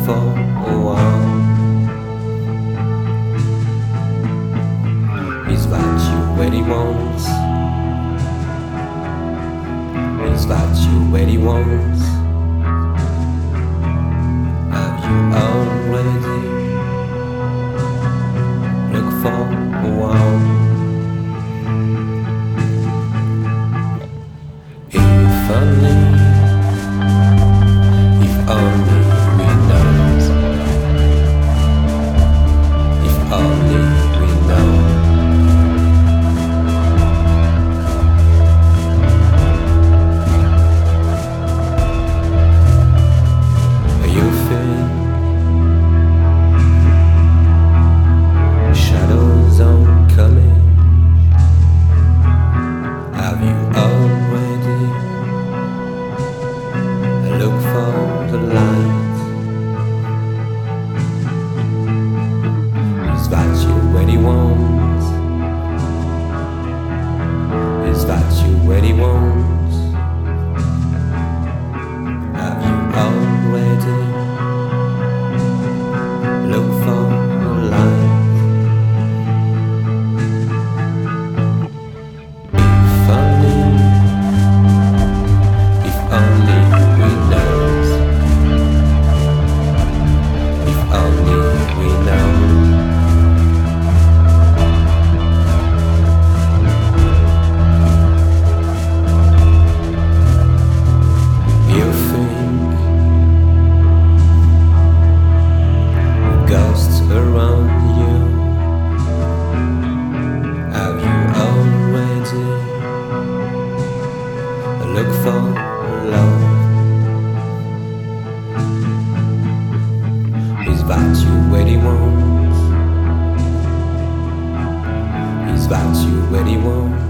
for a while. Is that you where he wants? Is that you where he wants? Have you already looked for a while? If only we know. If only we know. You think shadows aren't coming? Have you already looked for the light? Is that you where he wants? Is that you where he wants? Have you already looked for the light? If only we know. If only we know. You think ghosts around you? Have you already looked for love? Is that you where he wants? Is that you where he wants?